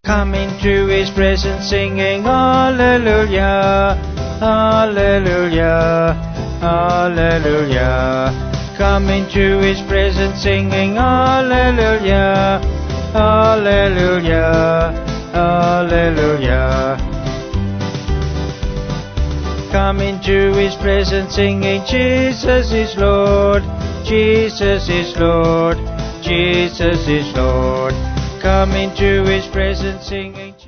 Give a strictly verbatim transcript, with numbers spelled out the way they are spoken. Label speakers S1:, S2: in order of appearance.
S1: Come into His presence singing Hallelujah, Hallelujah, Hallelujah. Come into His presence singing Hallelujah, Hallelujah, Hallelujah. Come into His presence singing Jesus is Lord, Jesus is Lord, Jesus is Lord. Come into His presence singing